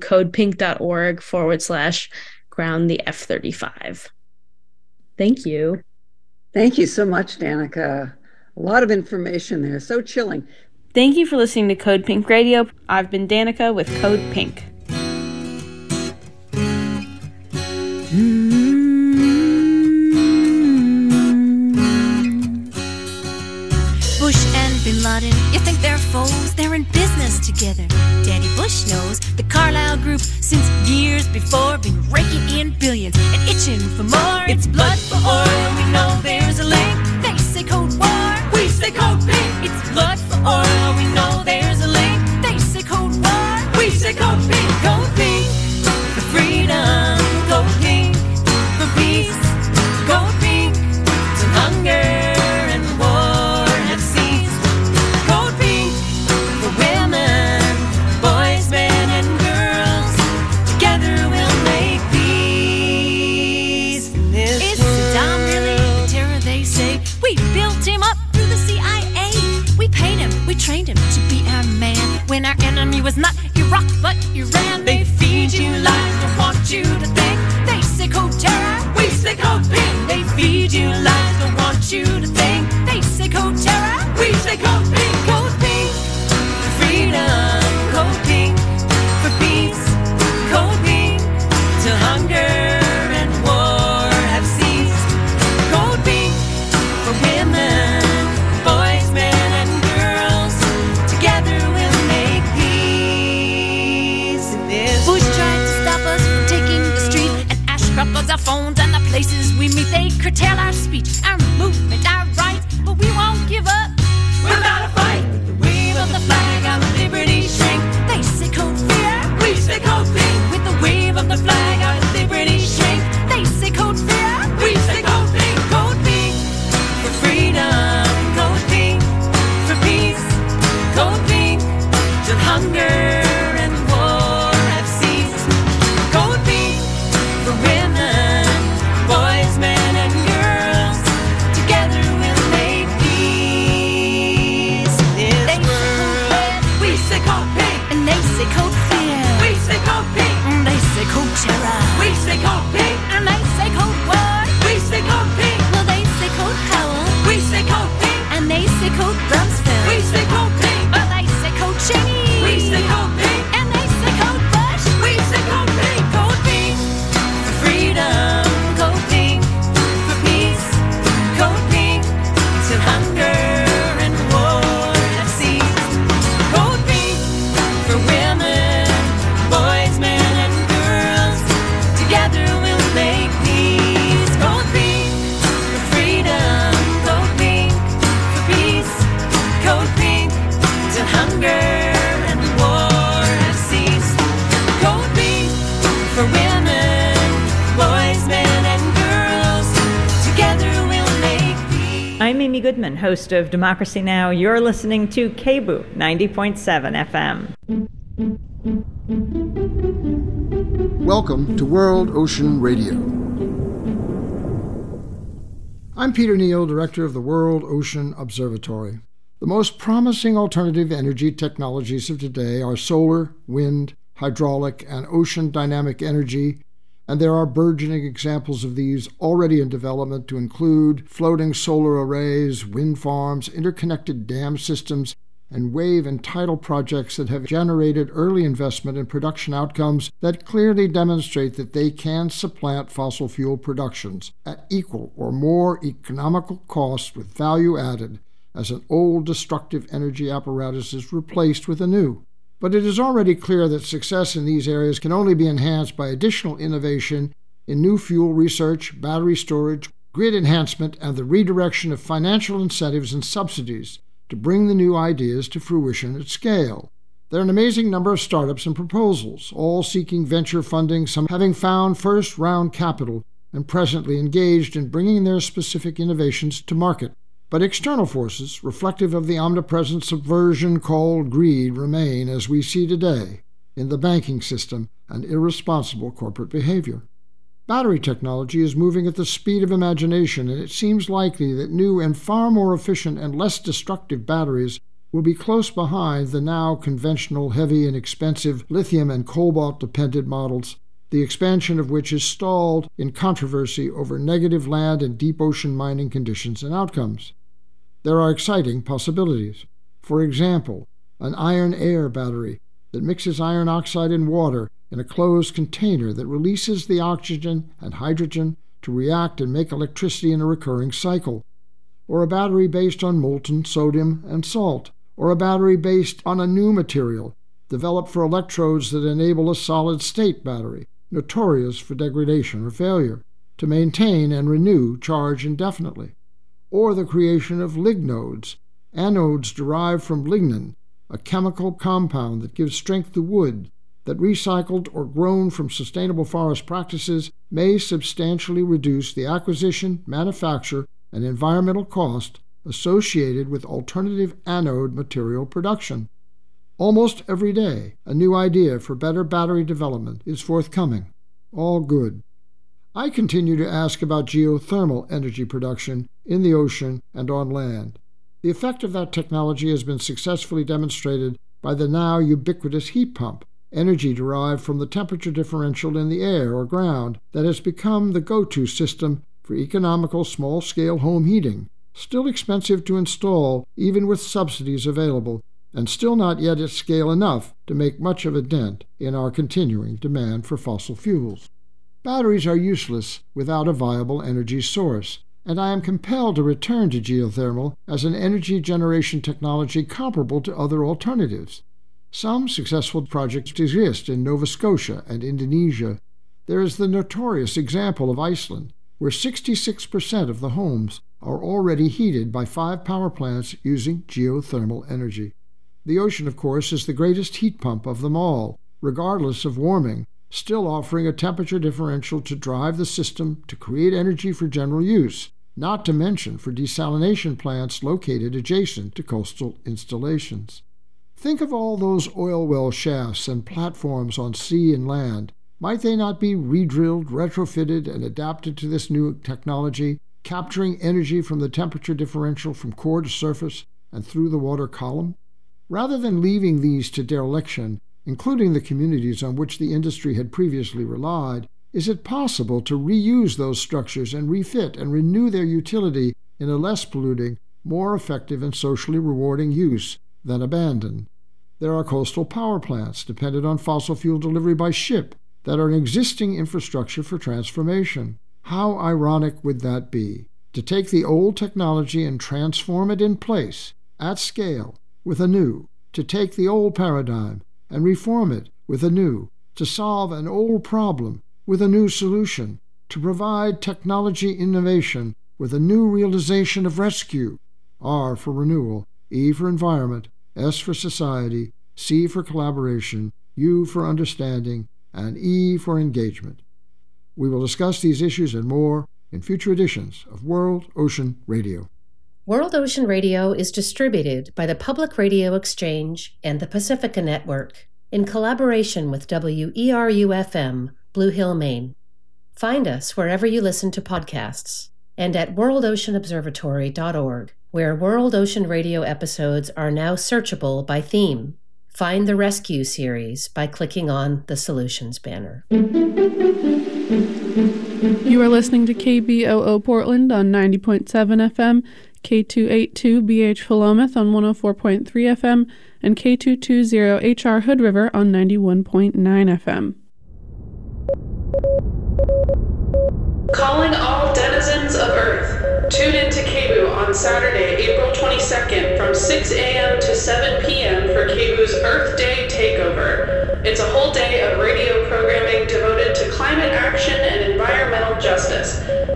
Speaker 5: codepink.org/ground the F-35. Thank you.
Speaker 8: Thank you so much, Danica. A lot of information there. So chilling.
Speaker 5: Thank you for listening to Code Pink Radio. I've been Danica with Code Pink.
Speaker 4: Bush and Bin Laden, you think they're foes? They're in business together. Daddy Bush knows the Carlyle Group since years before, been raking in billions and itching for more. It's blood for oil, we know there's a link. They say Cold War, we say Code Pink. It's blood for oil, we know there's a link. They say Cold War, we say Code Pink. Code Pink for freedom, Code Pink for peace, Code Pink to hunger. Trained him to be our man when our enemy was not Iraq but Iran. They feed you lies, don't want you to think. They say Code Terror, we say Code Pink. They feed you lies, don't want you to think. They say Code Terror, we say Code Pink. Code Pink for freedom, Code Pink for peace, Code Pink to hunger and war have ceased. Code Pink for women, boys, men, and girls. Together we'll make peace in this
Speaker 19: Amy Goodman, host of Democracy Now! You're listening to KBOO 90.7 FM.
Speaker 20: Welcome to World Ocean Radio. I'm Peter Neal, director of the World Ocean Observatory. The most promising alternative energy technologies of today are solar, wind, hydraulic, and ocean dynamic energy, and there are burgeoning examples of these already in development to include floating solar arrays, wind farms, interconnected dam systems, and wave and tidal projects that have generated early investment and production outcomes that clearly demonstrate that they can supplant fossil fuel productions at equal or more economical cost with value added as an old destructive energy apparatus is replaced with a new. But it is already clear that success in these areas can only be enhanced by additional innovation in new fuel research, battery storage, grid enhancement, and the redirection of financial incentives and subsidies to bring the new ideas to fruition at scale. There are an amazing number of startups and proposals, all seeking venture funding, some having found first-round capital and presently engaged in bringing their specific innovations to market. But external forces, reflective of the omnipresent subversion called greed, remain, as we see today, in the banking system and irresponsible corporate behavior. Battery technology is moving at the speed of imagination, and it seems likely that new and far more efficient and less destructive batteries will be close behind the now conventional, heavy, and expensive lithium and cobalt-dependent models, the expansion of which is stalled in controversy over negative land and deep ocean mining conditions and outcomes. There are exciting possibilities. For example, an iron-air battery that mixes iron oxide and water in a closed container that releases the oxygen and hydrogen to react and make electricity in a recurring cycle. Or a battery based on molten sodium and salt. Or a battery based on a new material developed for electrodes that enable a solid-state battery, notorious for degradation or failure, to maintain and renew charge indefinitely. Or the creation of lignodes, anodes derived from lignin, a chemical compound that gives strength to wood, that recycled or grown from sustainable forest practices may substantially reduce the acquisition, manufacture, and environmental cost associated with alternative anode material production. Almost every day, a new idea for better battery development is forthcoming. All good. I continue to ask about geothermal energy production in the ocean and on land. The effect of that technology has been successfully demonstrated by the now ubiquitous heat pump, energy derived from the temperature differential in the air or ground that has become the go-to system for economical small-scale home heating, still expensive to install even with subsidies available, and still not yet at scale enough to make much of a dent in our continuing demand for fossil fuels. Batteries are useless without a viable energy source, and I am compelled to return to geothermal as an energy generation technology comparable to other alternatives. Some successful projects exist in Nova Scotia and Indonesia. There is the notorious example of Iceland, where 66% of the homes are already heated by 5 power plants using geothermal energy. The ocean, of course, is the greatest heat pump of them all, regardless of warming, still offering a temperature differential to drive the system to create energy for general use, not to mention for desalination plants located adjacent to coastal installations. Think of all those oil well shafts and platforms on sea and land. Might they not be re-drilled, retrofitted, and adapted to this new technology, capturing energy from the temperature differential from core to surface and through the water column? Rather than leaving these to dereliction, including the communities on which the industry had previously relied, is it possible to reuse those structures and refit and renew their utility in a less polluting, more effective, and socially rewarding use than abandon? There are coastal power plants dependent on fossil fuel delivery by ship that are an existing infrastructure for transformation. How ironic would that be, to take the old technology and transform it in place, at scale, with a new, to take the old paradigm and reform it with a new, to solve an old problem with a new solution, to provide technology innovation with a new realization of rescue. R for renewal, E for environment, S for society, C for collaboration, U for understanding, and E for engagement. We will discuss these issues and more in future editions of World Ocean Radio.
Speaker 21: World Ocean Radio is distributed by the Public Radio Exchange and the Pacifica Network in collaboration with WERU-FM, Blue Hill, Maine. Find us wherever you listen to podcasts and at worldoceanobservatory.org, where World Ocean Radio episodes are now searchable by theme. Find the Rescue series by clicking on the Solutions banner.
Speaker 22: You are listening to KBOO Portland on 90.7 FM, K282BH Philomath on 104.3 FM, and K220HR Hood River on 91.9 FM.
Speaker 23: Calling all denizens of Earth. Tune in to KBOO on Saturday, April 22nd from 6 a.m. to 7 p.m. for KBOO's Earth Day Takeover. It's a whole day of radio programming devoted to climate action